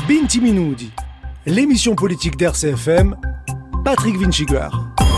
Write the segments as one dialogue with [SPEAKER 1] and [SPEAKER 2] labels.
[SPEAKER 1] 20 Minuti, l'émission politique d'RCFM, Patrick Vinciguer.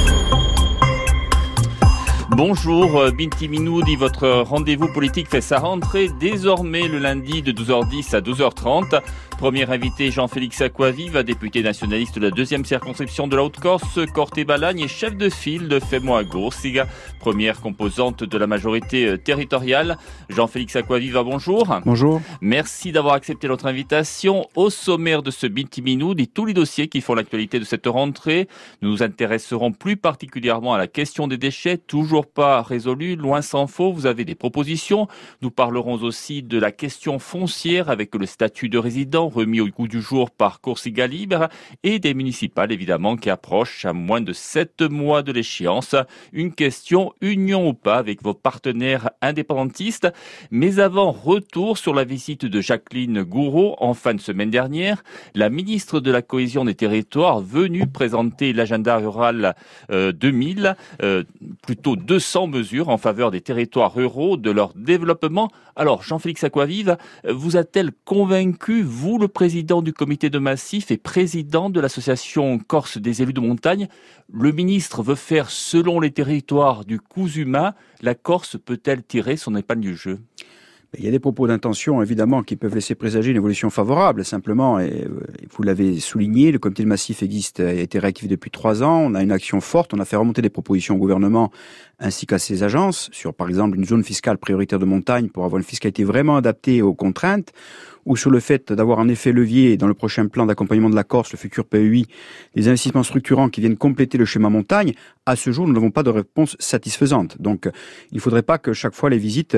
[SPEAKER 2] Bonjour, Binti Minoudi, votre rendez-vous politique fait sa rentrée désormais le lundi de 12h10 à 12h30. Premier invité, Jean-Félix Acquavive, député nationaliste de la 2e circonscription de la Haute-Corse, Corte-et-Balagne et chef de file de Femois-Goursiga, première composante de la majorité territoriale. Jean-Félix Acquavive, bonjour.
[SPEAKER 3] Bonjour.
[SPEAKER 2] Merci d'avoir accepté notre invitation. Au sommaire de ce Binti Minoudi, tous les dossiers qui font l'actualité de cette rentrée. Nous nous intéresserons plus particulièrement à la question des déchets, toujours pas résolue, loin s'en faut. Vous avez des propositions. Nous parlerons aussi de la question foncière avec le statut de résident remis au goût du jour par Corsica Libre et des municipales évidemment qui approchent à moins de 7 mois de l'échéance. Une question, union ou pas avec vos partenaires indépendantistes. Mais avant, retour sur la visite de Jacqueline Gouraud en fin de semaine dernière. La ministre de la Cohésion des Territoires venue présenter l'agenda rural 2000, plutôt 200 mesures en faveur des territoires ruraux, de leur développement. Alors, Jean-Félix Acquavive, vous a-t-elle convaincu, vous, le président du comité de massif et président de l'association Corse des élus de montagne? Le ministre veut faire selon les territoires du cousu main. La Corse peut-elle tirer son épingle du jeu?
[SPEAKER 3] Il y a des propos d'intention, évidemment, qui peuvent laisser présager une évolution favorable. Simplement, et vous l'avez souligné, le comité de massif existe, a été réactivé depuis 3 ans. On a une action forte. On a fait remonter des propositions au gouvernement ainsi qu'à ses agences sur, par exemple, une zone fiscale prioritaire de montagne pour avoir une fiscalité vraiment adaptée aux contraintes, ou sur le fait d'avoir un effet levier dans le prochain plan d'accompagnement de la Corse, le futur PEI, des investissements structurants qui viennent compléter le schéma montagne. À ce jour, nous n'avons pas de réponse satisfaisante. Donc, il ne faudrait pas que chaque fois les visites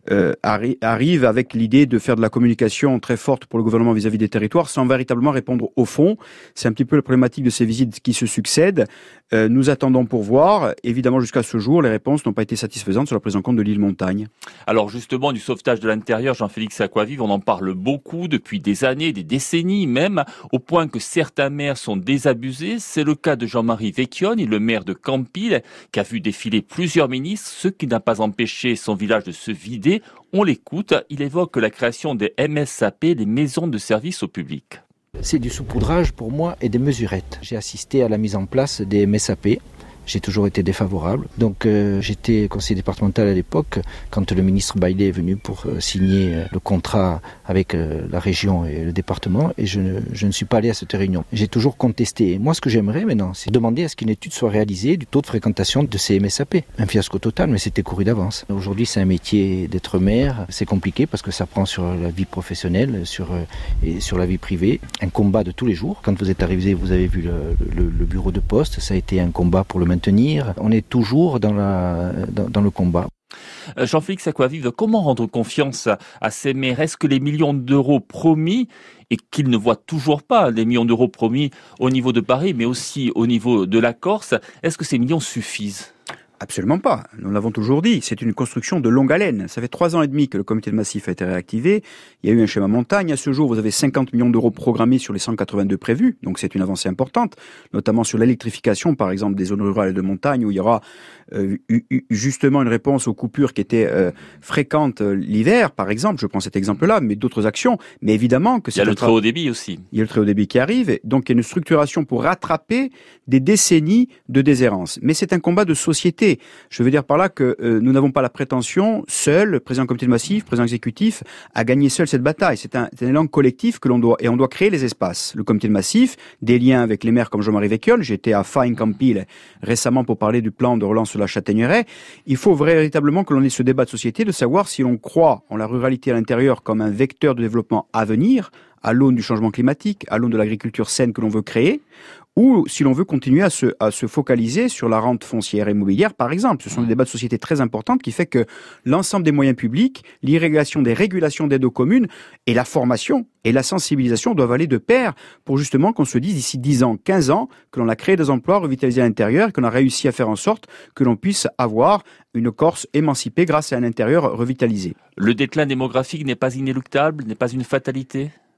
[SPEAKER 3] arrivent avec l'idée de faire de la communication très forte pour le gouvernement vis-à-vis des territoires sans véritablement répondre au fond. C'est un petit peu la problématique de ces visites qui se succèdent. Nous attendons pour voir. Évidemment, jusqu'à ce jour, les réponses n'ont pas été satisfaisantes sur la prise en compte de l'île montagne.
[SPEAKER 2] Alors justement, du sauvetage de l'intérieur, Jean-Félix Acquavive, on en parle beaucoup depuis des années, des décennies même, au point que certains maires sont désabusés. C'est le cas de Jean-Marie Vecchioni, le maire de Campile, qui a vu défiler plusieurs ministres, ce qui n'a pas empêché son village de se vider. On l'écoute, il évoque la création des MSAP, les maisons de service au public.
[SPEAKER 4] C'est du saupoudrage pour moi et des mesurettes. J'ai assisté à la mise en place des MSAP. J'ai toujours été défavorable. Donc j'étais conseiller départemental à l'époque quand le ministre Bailey est venu pour signer le contrat avec la région et le département et je ne suis pas allé à cette réunion. J'ai toujours contesté. Et moi ce que j'aimerais maintenant c'est demander à ce qu'une étude soit réalisée du taux de fréquentation de ces MSAP. Un fiasco total mais c'était couru d'avance. Aujourd'hui c'est un métier d'être maire. C'est compliqué parce que ça prend sur la vie professionnelle et sur la vie privée. Un combat de tous les jours. Quand vous êtes arrivé vous avez vu le bureau de poste. Ça a été un combat pour le maintenir. On est toujours dans le combat.
[SPEAKER 2] Jean-Félix Acquavive, comment rendre confiance à ces maires? Est-ce que les millions d'euros promis, et qu'ils ne voient toujours pas les millions d'euros promis au niveau de Paris, mais aussi au niveau de la Corse, est-ce que ces millions suffisent?
[SPEAKER 3] Absolument pas. Nous l'avons toujours dit. C'est une construction de longue haleine. Ça fait 3 ans et demi que le comité de massif a été réactivé. Il y a eu un schéma montagne. À ce jour, vous avez 50 millions d'euros programmés sur les 182 prévus. Donc c'est une avancée importante, notamment sur l'électrification, par exemple, des zones rurales et de montagne où il y aura justement une réponse aux coupures qui étaient fréquentes l'hiver, par exemple. Je prends cet exemple-là, mais d'autres actions. Mais évidemment que c'est...
[SPEAKER 2] Il y a le très haut débit aussi.
[SPEAKER 3] Il y a le très haut débit qui arrive. Donc il y a une structuration pour rattraper des décennies de déshérence. Mais c'est un combat de société. Je veux dire par là que nous n'avons pas la prétention, seul, président du comité de massif, président exécutif, à gagner seul cette bataille. C'est un élan collectif que l'on doit, et on doit créer les espaces. Le comité de massif, des liens avec les maires comme Jean-Marie Vecchioni. J'étais à Fain-Campile récemment pour parler du plan de relance sur la Châtaigneraie. Il faut véritablement que l'on ait ce débat de société de savoir si l'on croit en la ruralité à l'intérieur comme un vecteur de développement à venir, à l'aune du changement climatique, à l'aune de l'agriculture saine que l'on veut créer, ou si l'on veut continuer à se focaliser sur la rente foncière et immobilière, par exemple. Ce sont des débats de société très importants qui fait que l'ensemble des moyens publics, l'irrégulation des régulations d'aide aux communes et la formation et la sensibilisation doivent aller de pair pour justement qu'on se dise d'ici 10 ans, 15 ans, que l'on a créé des emplois revitalisés à l'intérieur et qu'on a réussi à faire en sorte que l'on puisse avoir une Corse émancipée grâce à un intérieur revitalisé.
[SPEAKER 2] Le déclin démographique n'est pas inéluctable, n'est pas une fatalité ?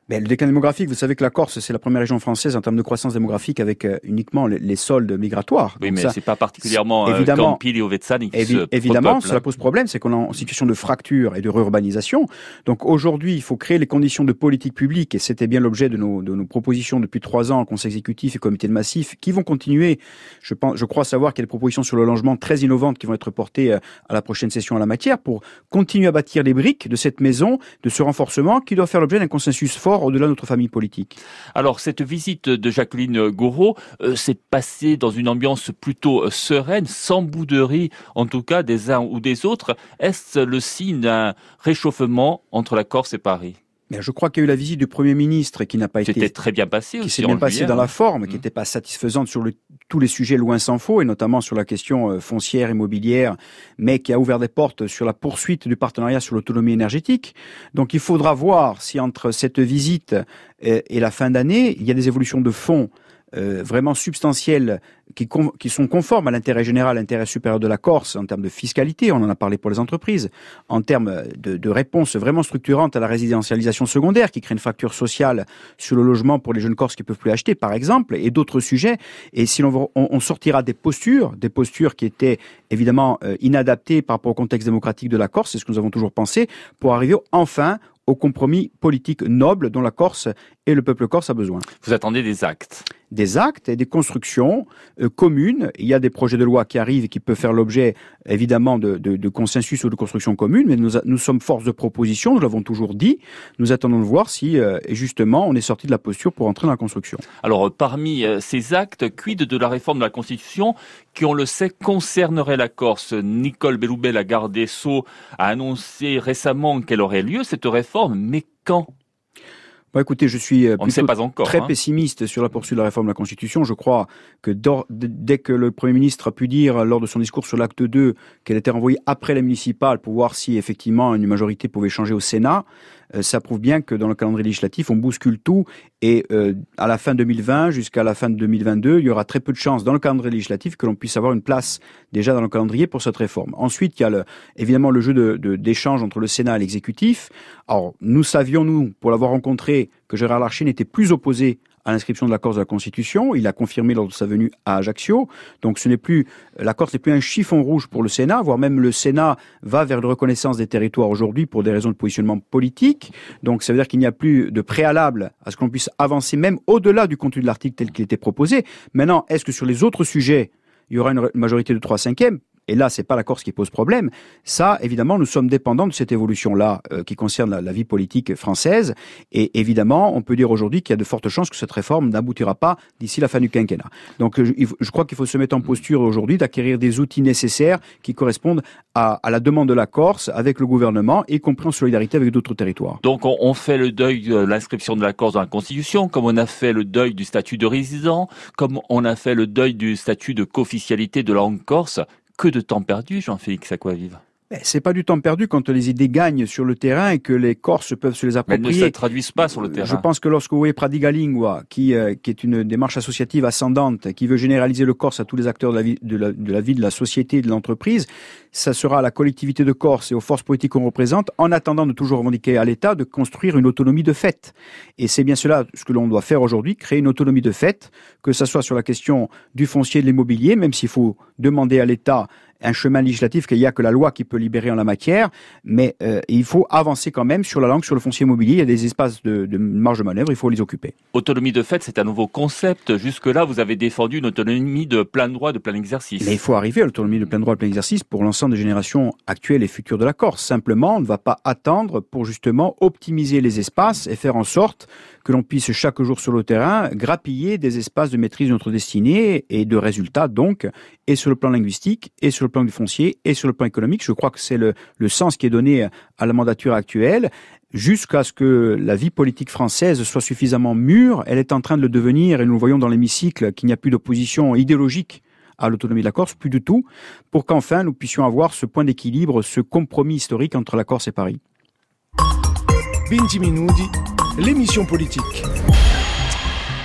[SPEAKER 3] Ben, le déclin démographique, vous savez que la Corse, c'est la première région française en termes de croissance démographique avec uniquement les soldes migratoires.
[SPEAKER 2] Oui,
[SPEAKER 3] donc
[SPEAKER 2] mais
[SPEAKER 3] ça,
[SPEAKER 2] c'est pas particulièrement Campil et Ovezzani qui se
[SPEAKER 3] évidemment,
[SPEAKER 2] repeuplent.
[SPEAKER 3] cela pose problème, c'est qu'on est en situation de fracture et de réurbanisation. Donc aujourd'hui, il faut créer les conditions de politique publique, et c'était bien l'objet de nos propositions depuis 3 ans, Conseil exécutif et Comité de massif, qui vont continuer. Je crois savoir qu'il y a des propositions sur le logement très innovantes qui vont être portées à la prochaine session en la matière pour continuer à bâtir les briques de cette maison, de ce renforcement qui doit faire l'objet d'un consensus fort au-delà de notre famille politique.
[SPEAKER 2] Alors, cette visite de Jacqueline Gouraud s'est passée dans une ambiance plutôt sereine, sans bouderie, en tout cas des uns ou des autres. Est-ce le signe d'un réchauffement entre la Corse et Paris ?
[SPEAKER 3] Mais je crois qu'il y a eu la visite du Premier ministre qui n'a pas été...
[SPEAKER 2] C'était très bien passé aussi.
[SPEAKER 3] Qui s'est bien passé dans la forme, qui n'était pas satisfaisante sur tous les sujets loin s'en faut, et notamment sur la question foncière, immobilière, mais qui a ouvert des portes sur la poursuite du partenariat sur l'autonomie énergétique. Donc il faudra voir si entre cette visite et la fin d'année, il y a des évolutions de fond vraiment substantielles qui sont conformes à l'intérêt général, à l'intérêt supérieur de la Corse en termes de fiscalité, on en a parlé pour les entreprises, en termes de réponse vraiment structurante à la résidentialisation secondaire qui crée une fracture sociale sur le logement pour les jeunes Corses qui peuvent plus acheter par exemple, et d'autres sujets. Et si on sortira des postures qui étaient évidemment inadaptées par rapport au contexte démocratique de la Corse, c'est ce que nous avons toujours pensé, pour arriver enfin au compromis politique noble dont la Corse et le peuple corse a besoin.
[SPEAKER 2] Vous attendez des actes ?
[SPEAKER 3] Des actes et des constructions communes. Il y a des projets de loi qui arrivent et qui peuvent faire l'objet évidemment de consensus ou de construction commune, mais nous sommes force de proposition, nous l'avons toujours dit. Nous attendons de voir si justement on est sorti de la posture pour entrer dans la construction.
[SPEAKER 2] Alors parmi ces actes, quid de la réforme de la Constitution qui, on le sait, concernerait la Corse ? Nicole Belloubet, la garde des Sceaux, a annoncé récemment qu'elle aurait lieu, cette réforme, mais quand ?
[SPEAKER 3] Bon, écoutez, je suis
[SPEAKER 2] très
[SPEAKER 3] pessimiste sur la poursuite de la réforme de la Constitution. Je crois que dès que le Premier ministre a pu dire lors de son discours sur l'acte 2 qu'elle était renvoyée après la municipale pour voir si effectivement une majorité pouvait changer au Sénat, ça prouve bien que dans le calendrier législatif, on bouscule tout et à la fin 2020 jusqu'à la fin de 2022, il y aura très peu de chances dans le calendrier législatif que l'on puisse avoir une place déjà dans le calendrier pour cette réforme. Ensuite, il y a évidemment le jeu d'échange entre le Sénat et l'exécutif. Alors, nous savions, pour l'avoir rencontré, que Gérard Larcher n'était plus opposé à l'inscription de la Corse de la Constitution. Il l'a confirmé lors de sa venue à Ajaccio. Donc la Corse n'est plus un chiffon rouge pour le Sénat, voire même le Sénat va vers une reconnaissance des territoires aujourd'hui pour des raisons de positionnement politique. Donc ça veut dire qu'il n'y a plus de préalable à ce qu'on puisse avancer même au-delà du contenu de l'article tel qu'il était proposé. Maintenant, est-ce que sur les autres sujets, il y aura une majorité de 3/5? Et là, c'est pas la Corse qui pose problème. Ça, évidemment, nous sommes dépendants de cette évolution-là qui concerne la vie politique française. Et évidemment, on peut dire aujourd'hui qu'il y a de fortes chances que cette réforme n'aboutira pas d'ici la fin du quinquennat. Donc, je crois qu'il faut se mettre en posture aujourd'hui d'acquérir des outils nécessaires qui correspondent à la demande de la Corse avec le gouvernement, y compris en solidarité avec d'autres territoires.
[SPEAKER 2] Donc, on fait le deuil de l'inscription de la Corse dans la Constitution, comme on a fait le deuil du statut de résident, comme on a fait le deuil du statut de co-officialité de la langue corse. Que de temps perdu, Jean-Félix Acquavive.
[SPEAKER 3] C'est pas du temps perdu quand les idées gagnent sur le terrain et que les Corses peuvent se les approprier.
[SPEAKER 2] Mais elles ne se traduisent pas sur le terrain.
[SPEAKER 3] Je pense que lorsque vous voyez Pradiga Lingua, qui est une démarche associative ascendante, qui veut généraliser le Corse à tous les acteurs de la vie, de la société, de l'entreprise, ça sera à la collectivité de Corse et aux forces politiques qu'on représente, en attendant de toujours revendiquer à l'État de construire une autonomie de fait. Et c'est bien cela ce que l'on doit faire aujourd'hui, créer une autonomie de fait, que ça soit sur la question du foncier et de l'immobilier, même s'il faut demander à l'État un chemin législatif qu'il n'y a que la loi qui peut libérer en la matière, mais il faut avancer quand même sur la langue, sur le foncier immobilier. Il y a des espaces de marge de manœuvre, il faut les occuper.
[SPEAKER 2] Autonomie de fait, c'est un nouveau concept. Jusque-là, vous avez défendu une autonomie de plein droit, de plein exercice.
[SPEAKER 3] Mais il faut arriver à l'autonomie de plein droit, de plein exercice pour l'ensemble des générations actuelles et futures de la Corse. Simplement, on ne va pas attendre pour justement optimiser les espaces et faire en sorte que l'on puisse chaque jour sur le terrain grappiller des espaces de maîtrise de notre destinée et de résultats donc, et sur le plan linguistique, et sur le plan du foncier, et sur le plan économique. Je crois que c'est le sens qui est donné à la mandature actuelle, jusqu'à ce que la vie politique française soit suffisamment mûre. Elle est en train de le devenir, et nous le voyons dans l'hémicycle, qu'il n'y a plus d'opposition idéologique à l'autonomie de la Corse, plus du tout, pour qu'enfin nous puissions avoir ce point d'équilibre, ce compromis historique entre la Corse et Paris.
[SPEAKER 1] Binti Minoudi, l'émission politique.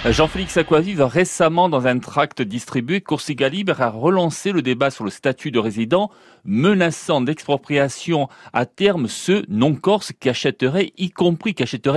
[SPEAKER 2] Jean-Félix Aquavive, récemment dans un tract distribué, Corsica Libre a relancé le débat sur le statut de résident, menaçant d'expropriation à terme ceux non-corses qui achèteraient y compris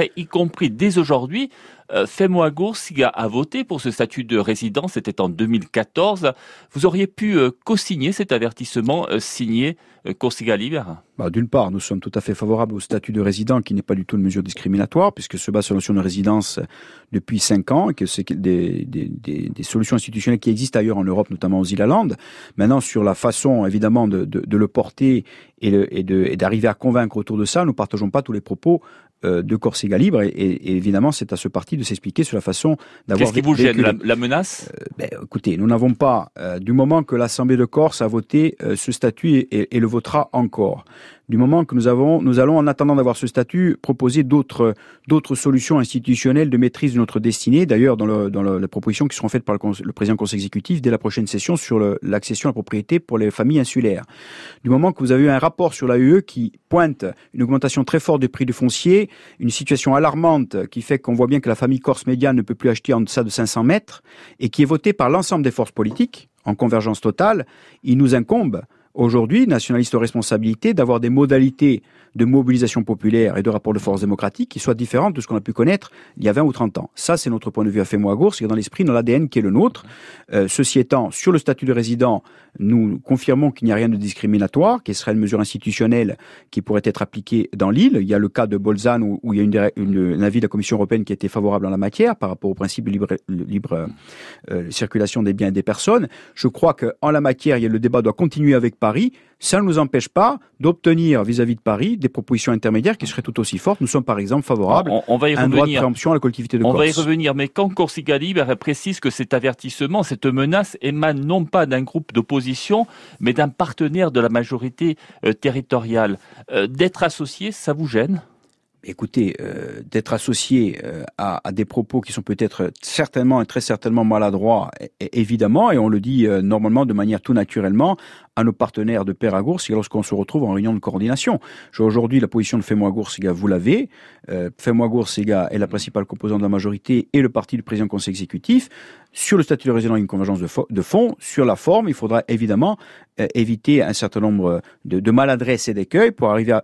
[SPEAKER 2] dès aujourd'hui. Fais-moi Corsica a voté pour ce statut de résident, c'était en 2014. Vous auriez pu co-signer cet avertissement signé Corsica Libre?
[SPEAKER 3] D'une part, nous sommes tout à fait favorables au statut de résident qui n'est pas du tout une mesure discriminatoire puisque se base sur la notion de résidence depuis 5 ans et que c'est des solutions institutionnelles qui existent ailleurs en Europe, notamment aux Îles-à-Land. Maintenant, sur la façon évidemment de le porter et d'arriver à convaincre autour de ça, nous ne partageons pas tous les propos de Corsica Libre et évidemment c'est à ce parti de s'expliquer sur la façon d'avoir...
[SPEAKER 2] Qu'est-ce qui vous gêne, la menace?
[SPEAKER 3] Écoutez, nous n'avons pas, du moment que l'Assemblée de Corse a voté ce statut et le votera encore, du moment que nous allons, en attendant d'avoir ce statut, proposer d'autres solutions institutionnelles de maîtrise de notre destinée, d'ailleurs dans les propositions qui seront faites par le président du Conseil exécutif dès la prochaine session sur l'accession à la propriété pour les familles insulaires. Du moment que vous avez eu un rapport sur l'AUE qui pointe une augmentation très forte des prix du foncier, une situation alarmante qui fait qu'on voit bien que la famille corse médiane ne peut plus acheter en deçà de 500 mètres et qui est votée par l'ensemble des forces politiques en convergence totale, il nous incombe aujourd'hui, nationalistes aux responsabilités, d'avoir des modalités de mobilisation populaire et de rapport de force démocratique qui soient différentes de ce qu'on a pu connaître il y a 20 ou 30 ans. Ça, c'est notre point de vue à Fais-moi Gours, c'est dans l'esprit, dans l'ADN qui est le nôtre. Ceci étant, sur le statut de résident, nous confirmons qu'il n'y a rien de discriminatoire, qu'il serait une mesure institutionnelle qui pourrait être appliquée dans l'île. Il y a le cas de Bolzane où il y a un avis de la Commission européenne qui a été favorable en la matière par rapport au principe de libre circulation des biens et des personnes. Je crois qu'en la matière, le débat doit continuer avec Paris. Ça ne nous empêche pas d'obtenir vis-à-vis de Paris des propositions intermédiaires qui seraient tout aussi fortes. Nous sommes par exemple favorables à un droit de préemption à la collectivité de Corse.
[SPEAKER 2] On va y revenir, mais quand Corsica Libre précise que cet avertissement, cette menace émane non pas d'un groupe d'opposition, mais d'un partenaire de la majorité territoriale. D'être associé, ça vous gêne ?
[SPEAKER 3] Écoutez, d'être associé à des propos qui sont peut-être certainement et très certainement maladroits, évidemment, et on le dit normalement de manière tout naturellement, à nos partenaires de Pair à Goursiga lorsqu'on se retrouve en réunion de coordination. Aujourd'hui, la position de Fais-moi Goursiga, vous l'avez. Fais-moi Goursiga est la principale composante de la majorité et le parti du président du Conseil exécutif. Sur le statut de résident, il y a une convergence de fond. Sur la forme, il faudra évidemment éviter un certain nombre de maladresses et d'écueils pour arriver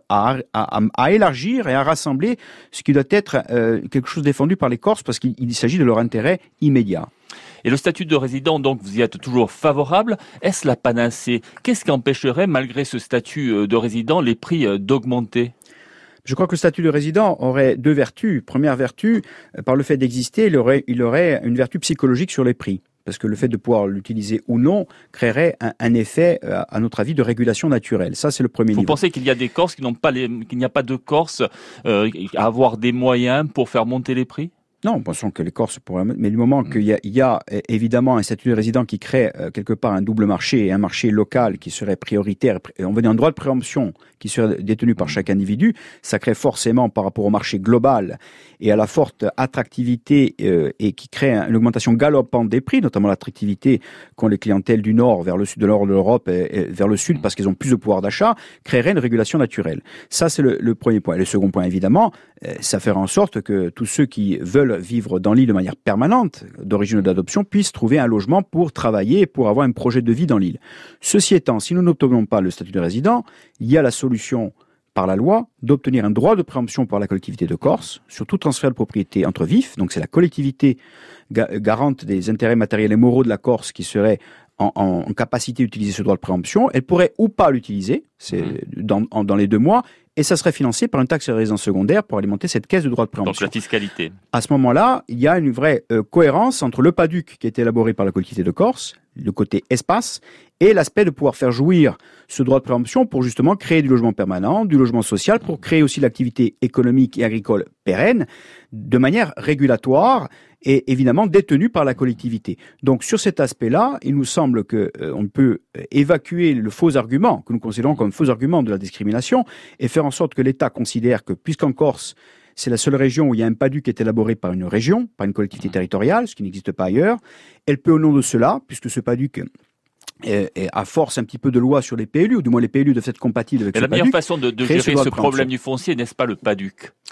[SPEAKER 3] à élargir et à rassembler ce qui doit être quelque chose défendu par les Corses parce qu'il s'agit de leur intérêt immédiat.
[SPEAKER 2] Et le statut de résident, donc, vous y êtes toujours favorable. Est-ce la panacée? Qu'est-ce qui empêcherait, malgré ce statut de résident, les prix d'augmenter?
[SPEAKER 3] Je crois que le statut de résident aurait 2 vertus. Première vertu, par le fait d'exister, il aurait une vertu psychologique sur les prix. Parce que le fait de pouvoir l'utiliser ou non créerait un effet, à notre avis, de régulation naturelle. Ça, c'est le premier niveau.
[SPEAKER 2] Vous pensez qu'il y a des Corses qu'il n'y a pas de Corses à avoir des moyens pour faire monter les prix?
[SPEAKER 3] Non, pensons que les Corses pourraient... Mais du moment qu'il y a évidemment un statut de résident qui crée quelque part un double marché et un marché local qui serait prioritaire, on va dire un droit de préemption qui serait détenu par chaque individu, ça crée forcément par rapport au marché global et à la forte attractivité et qui crée une augmentation galopante des prix, notamment l'attractivité qu'ont les clientèles du nord vers le sud, de nord de l'Europe et vers le sud parce qu'ils ont plus de pouvoir d'achat, créerait une régulation naturelle. Ça, c'est le premier point. Et le second point, évidemment, ça ferait en sorte que tous ceux qui veulent vivre dans l'île de manière permanente, d'origine ou d'adoption, puissent trouver un logement pour travailler et pour avoir un projet de vie dans l'île. Ceci étant, si nous n'obtenons pas le statut de résident, il y a la solution par la loi d'obtenir un droit de préemption par la collectivité de Corse sur tout transfert de propriété entre vifs. Donc c'est la collectivité garante des intérêts matériels et moraux de la Corse qui serait en capacité d'utiliser ce droit de préemption. Elle pourrait ou pas l'utiliser, c'est dans les 2 mois, et ça serait financé par une taxe de résidence secondaire pour alimenter cette caisse de droit de préemption.
[SPEAKER 2] Donc la fiscalité.
[SPEAKER 3] À ce moment-là, il y a une vraie cohérence entre le PADUC qui a été élaboré par la collectivité de Corse, le côté espace, et l'aspect de pouvoir faire jouir ce droit de préemption pour justement créer du logement permanent, du logement social, pour créer aussi l'activité économique et agricole pérenne, de manière régulatoire et évidemment détenue par la collectivité. Donc sur cet aspect-là, il nous semble que on peut évacuer le faux argument, que nous considérons comme faux argument de la discrimination, et faire en sorte que l'État considère que, puisqu'en Corse, c'est la seule région où il y a un PADUC qui est élaboré par une région, par une collectivité territoriale, ce qui n'existe pas ailleurs, elle peut au nom de cela, puisque ce PADUC à force un petit peu de loi sur les PLU, ou du moins les PLU doivent être compatibles avec ce PADUC.
[SPEAKER 2] La meilleure façon de gérer ce problème du foncier, n'est-ce pas le PADUC?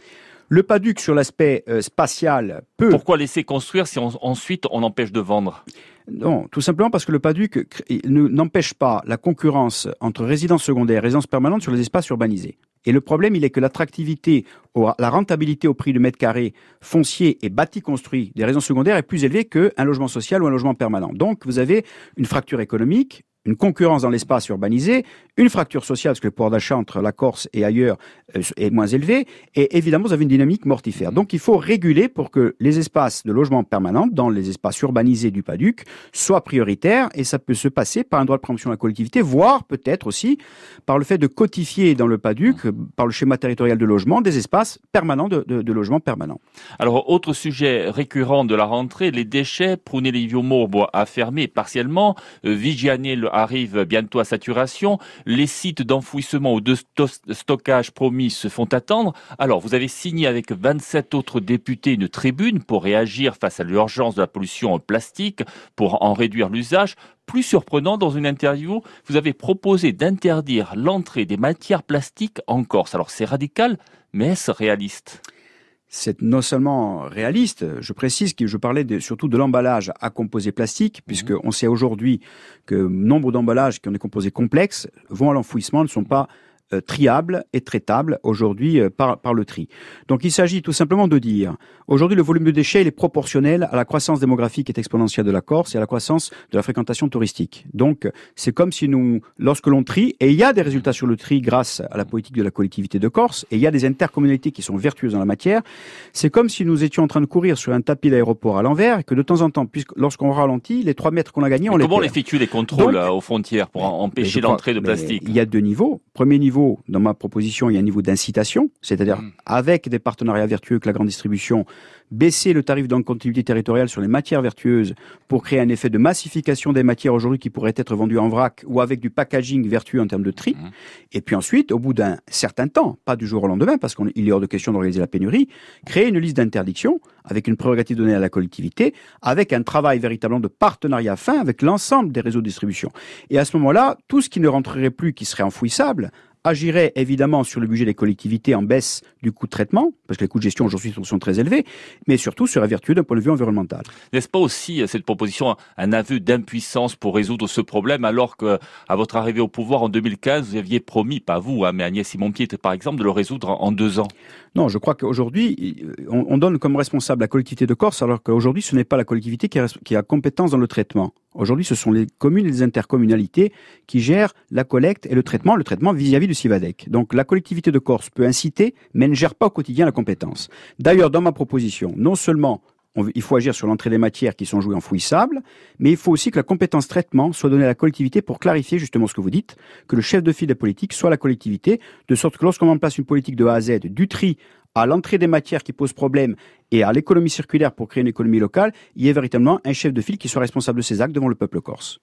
[SPEAKER 3] Le PADUC, sur l'aspect spatial, peut...
[SPEAKER 2] Pourquoi laisser construire si ensuite on empêche de vendre ?
[SPEAKER 3] Non, tout simplement parce que le PADUC n'empêche pas la concurrence entre résidences secondaires et résidences permanentes sur les espaces urbanisés. Et le problème, il est que l'attractivité, la rentabilité au prix du mètre carré foncier et bâti construit des résidences secondaires est plus élevée qu'un logement social ou un logement permanent. Donc, vous avez une fracture économique, une concurrence dans l'espace urbanisé, une fracture sociale, parce que le pouvoir d'achat entre la Corse et ailleurs est moins élevé, et évidemment, vous avez une dynamique mortifère. Donc, il faut réguler pour que les espaces de logement permanent, dans les espaces urbanisés du PADUC, soient prioritaires, et ça peut se passer par un droit de préemption de la collectivité, voire peut-être aussi par le fait de codifier dans le PADUC, par le schéma territorial de logement, des espaces permanents de logement permanent.
[SPEAKER 2] Alors, autre sujet récurrent de la rentrée, les déchets. Prunelli-Viaumur a fermé partiellement, Vigianais arrive bientôt à saturation, les sites d'enfouissement ou de stockage promis se font attendre. Alors, vous avez signé avec 27 autres députés une tribune pour réagir face à l'urgence de la pollution plastique, pour en réduire l'usage. Plus surprenant, dans une interview, vous avez proposé d'interdire l'entrée des matières plastiques en Corse. Alors, c'est radical, mais est-ce réaliste ?
[SPEAKER 3] C'est non seulement réaliste, je précise que je parlais surtout de l'emballage à composés plastiques, puisqu'on sait aujourd'hui que nombre d'emballages qui ont des composés complexes vont à l'enfouissement, ne sont pas triables et traitables aujourd'hui par le tri. Donc il s'agit tout simplement de dire, aujourd'hui le volume de déchets il est proportionnel à la croissance démographique et exponentielle de la Corse et à la croissance de la fréquentation touristique. Donc c'est comme si lorsque l'on trie, et il y a des résultats sur le tri grâce à la politique de la collectivité de Corse, et il y a des intercommunalités qui sont vertueuses en la matière, c'est comme si nous étions en train de courir sur un tapis d'aéroport à l'envers, et que de temps en temps, lorsqu'on ralentit, les 3 mètres qu'on a gagnés, on les perd.
[SPEAKER 2] Comment on effectue les contrôles aux frontières pour empêcher l'entrée de plastique ?
[SPEAKER 3] Il y a 2 niveaux. Premier niveau, dans ma proposition, il y a un niveau d'incitation, c'est-à-dire avec des partenariats vertueux avec la grande distribution, baisser le tarif dans la continuité territoriale sur les matières vertueuses pour créer un effet de massification des matières aujourd'hui qui pourraient être vendues en vrac ou avec du packaging vertueux en termes de tri. Et puis ensuite, au bout d'un certain temps, pas du jour au lendemain, parce qu'il est hors de question d'organiser la pénurie, créer une liste d'interdictions avec une prérogative donnée à la collectivité, avec un travail véritablement de partenariat fin avec l'ensemble des réseaux de distribution. Et à ce moment-là, tout ce qui ne rentrerait plus, qui serait enfouissable, agirait évidemment sur le budget des collectivités en baisse du coût de traitement, parce que les coûts de gestion aujourd'hui sont très élevés, mais surtout serait vertueux d'un point de vue environnemental.
[SPEAKER 2] N'est-ce pas aussi cette proposition un aveu d'impuissance pour résoudre ce problème, alors qu'à votre arrivée au pouvoir en 2015, vous aviez promis, pas vous, mais Agnès Simon-Piet par exemple, de le résoudre en 2 ans?
[SPEAKER 3] Non, je crois qu'aujourd'hui, on donne comme responsable la collectivité de Corse, alors qu'aujourd'hui, ce n'est pas la collectivité qui a compétence dans le traitement. Aujourd'hui, ce sont les communes et les intercommunalités qui gèrent la collecte et le traitement vis-à-vis du CIVADEC. Donc, la collectivité de Corse peut inciter, mais ne gère pas au quotidien la compétence. D'ailleurs, dans ma proposition, non seulement il faut agir sur l'entrée des matières qui sont jouées enfouissables, mais il faut aussi que la compétence traitement soit donnée à la collectivité pour clarifier justement ce que vous dites, que le chef de file des politiques soit la collectivité, de sorte que lorsqu'on met en place une politique de A à Z, du tri à l'entrée des matières qui posent problème et à l'économie circulaire pour créer une économie locale, il y ait véritablement un chef de file qui soit responsable de ses actes devant le peuple corse.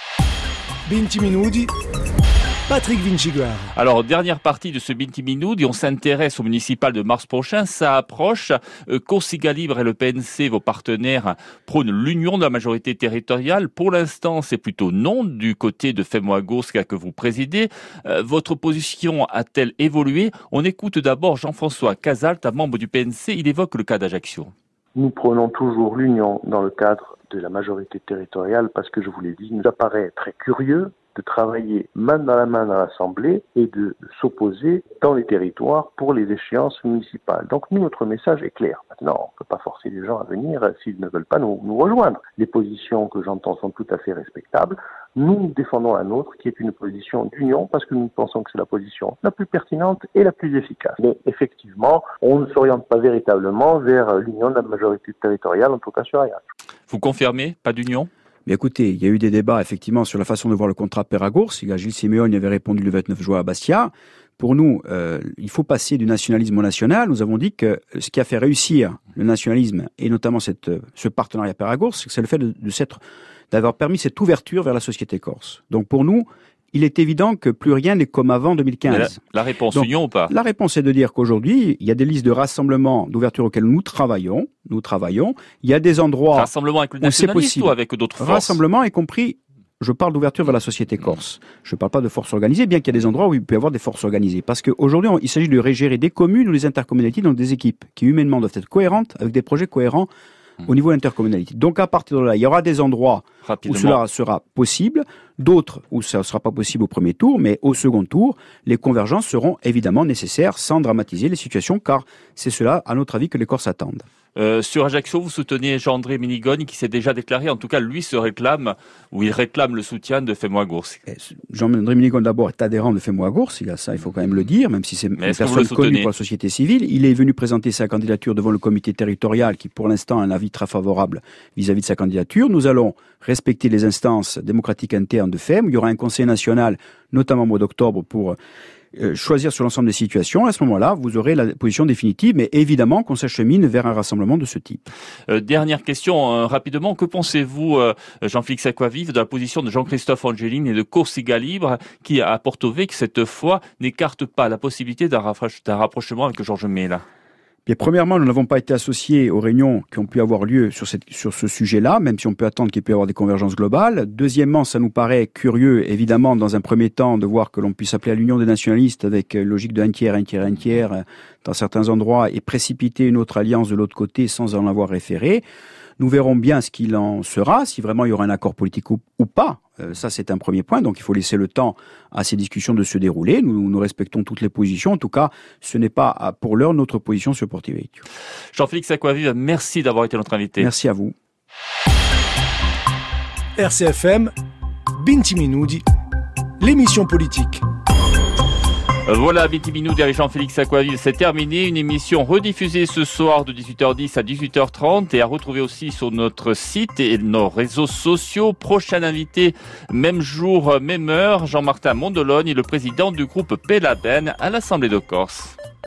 [SPEAKER 1] 20 minuti. Patrick Vinciguar.
[SPEAKER 2] Alors, dernière partie de ce Binti Minoudi, on s'intéresse au municipal de mars prochain, ça approche. Corsica Libre et le PNC, vos partenaires, prônent l'union de la majorité territoriale. Pour l'instant, c'est plutôt non du côté de Femoa Gorska que vous présidez. Votre position a-t-elle évolué? On écoute d'abord Jean-François Casalt, membre du PNC, il évoque le cas d'Ajaccio.
[SPEAKER 5] Nous prenons toujours l'union dans le cadre de la majorité territoriale parce que, je vous l'ai dit, il nous apparaît très curieux de travailler main dans l'Assemblée et de s'opposer dans les territoires pour les échéances municipales. Donc nous, notre message est clair. Maintenant, on ne peut pas forcer les gens à venir s'ils ne veulent pas nous rejoindre. Les positions que j'entends sont tout à fait respectables. Nous défendons la nôtre qui est une position d'union parce que nous pensons que c'est la position la plus pertinente et la plus efficace. Mais effectivement, on ne s'oriente pas véritablement vers l'union de la majorité territoriale, en tout cas sur Ajaccio. Vous
[SPEAKER 2] confirmez, pas d'union ?
[SPEAKER 3] Mais écoutez, il y a eu des débats effectivement sur la façon de voir le contrat Péragours. Gilles Siméon y avait répondu le 29 juin à Bastia. Pour nous, il faut passer du nationalisme au national. Nous avons dit que ce qui a fait réussir le nationalisme et notamment ce partenariat Péragours, c'est le fait d'avoir permis cette ouverture vers la société corse. Donc pour nous, il est évident que plus rien n'est comme avant 2015.
[SPEAKER 2] La réponse union ou pas?
[SPEAKER 3] La réponse est de dire qu'aujourd'hui, il y a des listes de rassemblements, d'ouverture auxquelles nous travaillons. Il y a des endroits
[SPEAKER 2] rassemblement avec le nationalisme ou avec d'autres forces?
[SPEAKER 3] Rassemblement, y compris je parle d'ouverture vers la société corse. Je ne parle pas de forces organisées, bien qu'il y a des endroits où il peut y avoir des forces organisées. Parce qu'aujourd'hui, il s'agit de régérer des communes ou des intercommunalités, donc des équipes qui humainement doivent être cohérentes, avec des projets cohérents au niveau de l'intercommunalité. Donc à partir de là, il y aura des endroits où cela sera possible, d'autres où ça ne sera pas possible au premier tour, mais au second tour, les convergences seront évidemment nécessaires sans dramatiser les situations, car c'est cela, à notre avis, que les Corses attendent.
[SPEAKER 2] Sur Ajaccio, vous soutenez Jean-André Ménigogne qui s'est déjà déclaré, en tout cas lui se réclame, ou il réclame le soutien de Fais-moi-Gours.
[SPEAKER 3] Jean-André Ménigogne d'abord est adhérent de Fais-moi-Gours, il y a ça, il faut quand même le dire, même si c'est une personne connue pour la société civile. Il est venu présenter sa candidature devant le comité territorial qui pour l'instant a un avis très favorable vis-à-vis de sa candidature. Nous allons respecter les instances démocratiques internes de FEM. Il y aura un conseil national, notamment au mois d'octobre, pour choisir sur l'ensemble des situations. À ce moment-là, vous aurez la position définitive, mais évidemment qu'on s'achemine vers un rassemblement de ce type.
[SPEAKER 2] Dernière question, rapidement, que pensez-vous, Jean-Félix Acquavive, de la position de Jean-Christophe Angeline et de Corsica Libre, qui à Porto Vecchio, cette fois, n'écarte pas la possibilité d'un rapprochement avec Georges Mella?
[SPEAKER 3] Bien, premièrement, nous n'avons pas été associés aux réunions qui ont pu avoir lieu sur ce sujet-là, même si on peut attendre qu'il puisse y avoir des convergences globales. Deuxièmement, ça nous paraît curieux, évidemment, dans un premier temps, de voir que l'on puisse appeler à l'union des nationalistes avec logique de un tiers, dans certains endroits, et précipiter une autre alliance de l'autre côté sans en avoir référé. Nous verrons bien ce qu'il en sera, si vraiment il y aura un accord politique ou pas. Ça, c'est un premier point. Donc, il faut laisser le temps à ces discussions de se dérouler. Nous respectons toutes les positions. En tout cas, ce n'est pas pour l'heure notre position sur Porto Vecchio.
[SPEAKER 2] Jean-Félix Acquavive, merci d'avoir été notre invité.
[SPEAKER 3] Merci à vous.
[SPEAKER 1] RCFM, 20 Minudi, l'émission politique.
[SPEAKER 2] Voilà, 20 minutes avec Jean-Félix Acquavive, c'est terminé. Une émission rediffusée ce soir de 18h10 à 18h30 et à retrouver aussi sur notre site et nos réseaux sociaux. Prochain invité, même jour, même heure, Jean-Martin Mondologne, le président du groupe Pelaben à l'Assemblée de Corse.